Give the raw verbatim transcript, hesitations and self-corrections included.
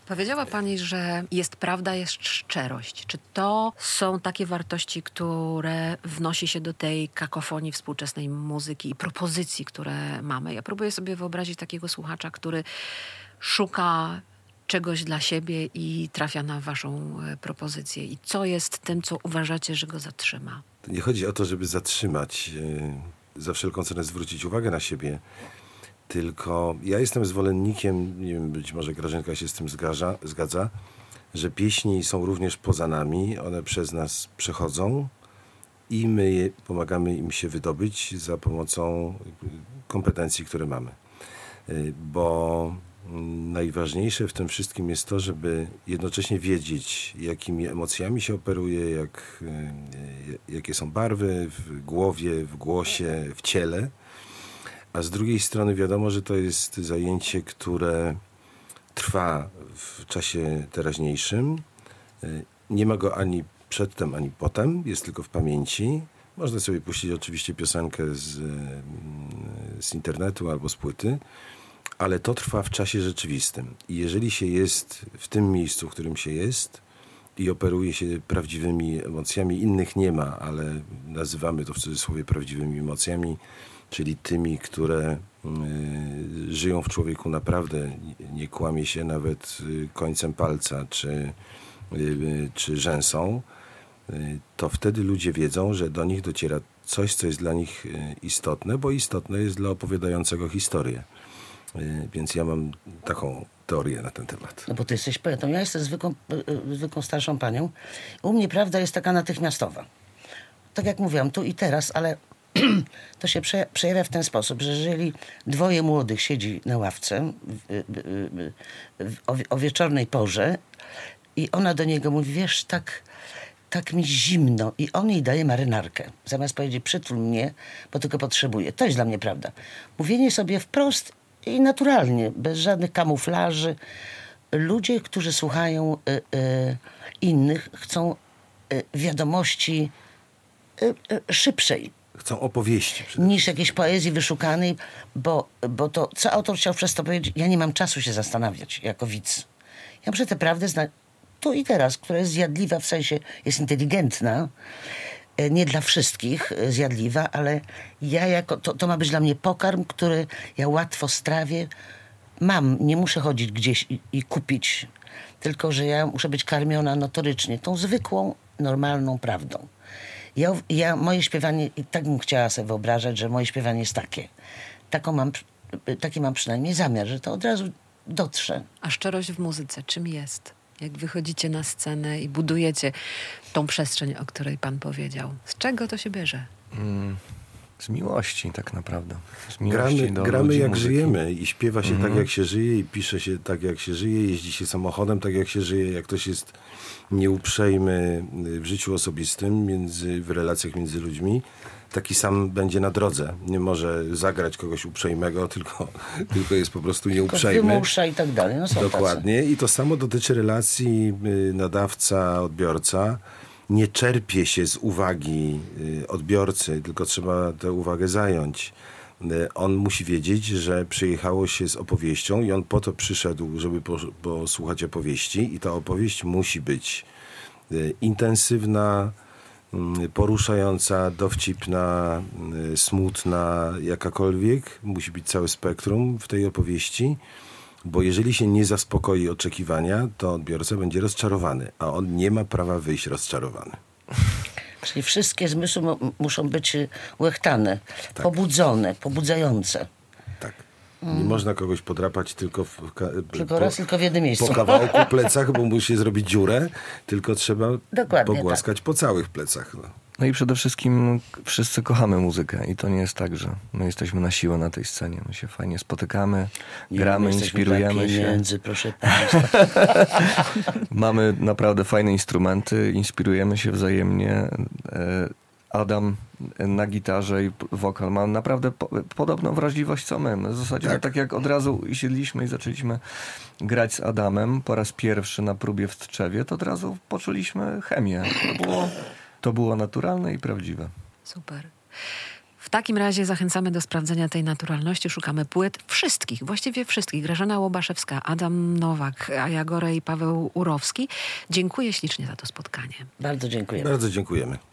Powiedziała pani, że jest prawda, jest szczerość. Czy to są takie wartości, które wnosi się do tej kakofonii współczesnej muzyki i propozycji, które mamy? Ja próbuję sobie wyobrazić takiego słuchacza, który szuka czegoś dla siebie i trafia na waszą propozycję. I co jest tym, co uważacie, że go zatrzyma? Nie chodzi o to, żeby zatrzymać, za wszelką cenę zwrócić uwagę na siebie, tylko ja jestem zwolennikiem, nie wiem, być może Grażynka się z tym zgadza, zgadza, że pieśni są również poza nami, one przez nas przechodzą i my je, pomagamy im się wydobyć za pomocą kompetencji, które mamy. Bo najważniejsze w tym wszystkim jest to, żeby jednocześnie wiedzieć, jakimi emocjami się operuje, jak, jakie są barwy w głowie, w głosie, w ciele. A z drugiej strony wiadomo, że to jest zajęcie, które trwa w czasie teraźniejszym. Nie ma go ani przedtem, ani potem. Jest tylko w pamięci. Można sobie puścić oczywiście piosenkę z, z internetu albo z płyty, ale to trwa w czasie rzeczywistym. I jeżeli się jest w tym miejscu, w którym się jest i operuje się prawdziwymi emocjami, innych nie ma, ale nazywamy to w cudzysłowie prawdziwymi emocjami, czyli tymi, które y, żyją w człowieku naprawdę, nie, nie kłamie się nawet y, końcem palca czy, y, y, czy rzęsą, y, to wtedy ludzie wiedzą, że do nich dociera coś, co jest dla nich y, istotne, bo istotne jest dla opowiadającego historię. Y, więc ja mam taką teorię na ten temat. No bo ty jesteś poetą, ja jestem zwykłą, y, zwykłą starszą panią. U mnie prawda jest taka natychmiastowa. Tak jak mówiłam, tu i teraz, ale to się prze, przejawia w ten sposób, że jeżeli dwoje młodych siedzi na ławce w, w, w, o, o wieczornej porze i ona do niego mówi, wiesz, tak, tak mi zimno, i on jej daje marynarkę. Zamiast powiedzieć, przytul mnie, bo tylko potrzebuję. To jest dla mnie prawda. Mówienie sobie wprost i naturalnie, bez żadnych kamuflaży. Ludzie, którzy słuchają y, y, innych, chcą y, wiadomości y, y, szybszej. Chcą opowieści. Niż jakiejś poezji wyszukanej, bo, bo to, co autor chciał przez to powiedzieć, ja nie mam czasu się zastanawiać jako widz. Ja muszę tę prawdę znać tu i teraz, która jest zjadliwa, w sensie jest inteligentna, nie dla wszystkich zjadliwa, ale ja jako, to, to ma być dla mnie pokarm, który ja łatwo strawię. Mam, nie muszę chodzić gdzieś i, i kupić, tylko że ja muszę być karmiona notorycznie tą zwykłą, normalną prawdą. Ja, ja, moje śpiewanie, i tak bym chciała sobie wyobrażać, że moje śpiewanie jest takie. Taką mam, taki mam przynajmniej zamiar, że to od razu dotrze. A szczerość w muzyce czym jest? Jak wychodzicie na scenę i budujecie tą przestrzeń, o której pan powiedział. Z czego to się bierze? Mm, z miłości tak naprawdę. Z miłości gramy do gramy ludzi, jak muzyki. Żyjemy i śpiewa się mm. tak, jak się żyje, i pisze się tak, jak się żyje, jeździ się samochodem tak, jak się żyje. Jak ktoś jest nieuprzejmy w życiu osobistym, między, w relacjach między ludźmi, taki sam będzie na drodze. Nie może zagrać kogoś uprzejmego, tylko, tylko jest po prostu nieuprzejmy. Wymusza i tak dalej. No są Dokładnie. tacy. I to samo dotyczy relacji nadawca-odbiorca. Nie czerpie się z uwagi odbiorcy, tylko trzeba tę uwagę zająć. On musi wiedzieć, że przyjechało się z opowieścią i on po to przyszedł, żeby posłuchać opowieści, i ta opowieść musi być intensywna, poruszająca, dowcipna, smutna, jakakolwiek. Musi być całe spektrum w tej opowieści, bo jeżeli się nie zaspokoi oczekiwania, to odbiorca będzie rozczarowany, a on nie ma prawa wyjść rozczarowany. Czyli wszystkie zmysły m- muszą być łechtane, tak. pobudzone, pobudzające. Tak. Nie mm. można kogoś podrapać tylko w, tylko po, raz, tylko w jednym miejscu. Po kawałku plecach, bo musi zrobić dziurę, tylko trzeba Dokładnie, pogłaskać tak. po całych plecach. No. No i przede wszystkim wszyscy kochamy muzykę i to nie jest tak, że my jesteśmy na siłę na tej scenie. My się fajnie spotykamy, nie, gramy, inspirujemy pieniędzy, się. Proszę państwa. Mamy naprawdę fajne instrumenty, inspirujemy się wzajemnie. Adam na gitarze i wokal ma naprawdę po, podobną wrażliwość co my. my w zasadzie tak. tak jak od razu siedliśmy i zaczęliśmy grać z Adamem po raz pierwszy na próbie w Tczewie, to od razu poczuliśmy chemię. To było, to było naturalne i prawdziwe. Super. W takim razie zachęcamy do sprawdzenia tej naturalności. Szukamy płyt wszystkich, właściwie wszystkich. Grażyna Łobaszewska, Adam Nowak, Aja Gorej i Paweł Urowski. Dziękuję ślicznie za to spotkanie. Bardzo dziękuję. Bardzo dziękujemy.